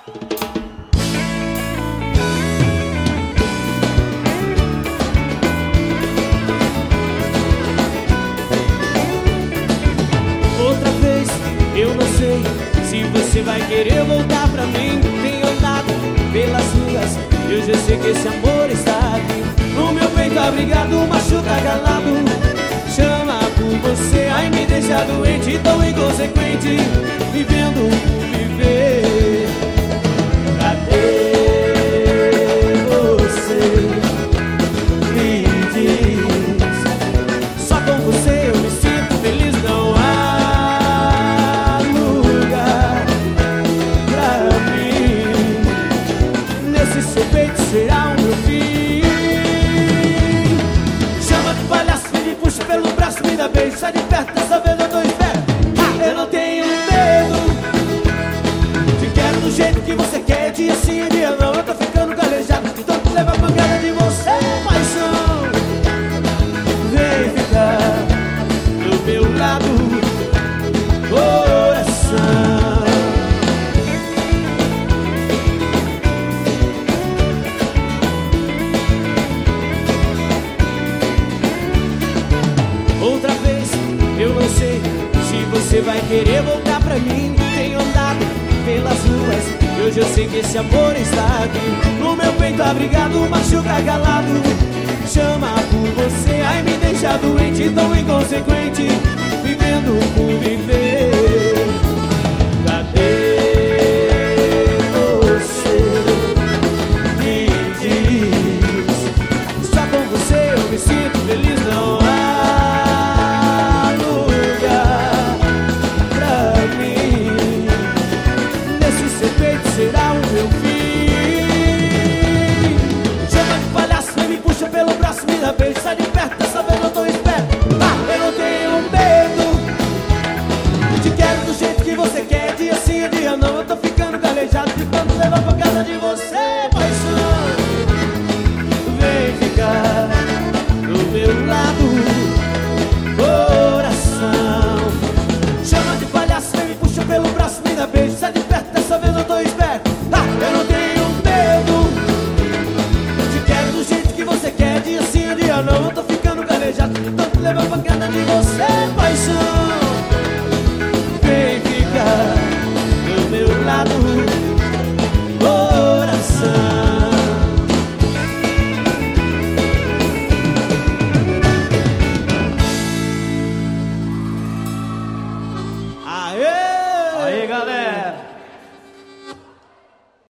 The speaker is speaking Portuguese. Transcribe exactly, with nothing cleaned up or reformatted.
Outra vez, eu não sei se você vai querer voltar pra mim. Tenho andado pelas ruas, eu já sei que esse amor está aqui. No meu peito abrigado, machuca calado, chama por você, ai me deixa doente, tão inconsequente, vivendo por viver. Cadê você? Me diz. Só com você eu me sinto feliz, não há lugar pra mim. Nesse seu peito será o meu fim. Chama de palhaço, me puxa pelo braço, me dá beijo, sai de perto, dessa vez eu tô esperto. Ah, eu não tenho medo, te quero do jeito que você quer, dia sim, dia não. Eu tô ficando calejado, de tanto levar pancada de você, paixão. Vem ficar do meu lado, coração. Outra vez, eu não sei se você vai querer voltar pra mim. Tenho andado pelas ruas, eu já sei que esse amor está aqui. No meu peito abrigado, machuca calado, chama por você, ai me deixa doente, tão inconsequente, vivendo por viver.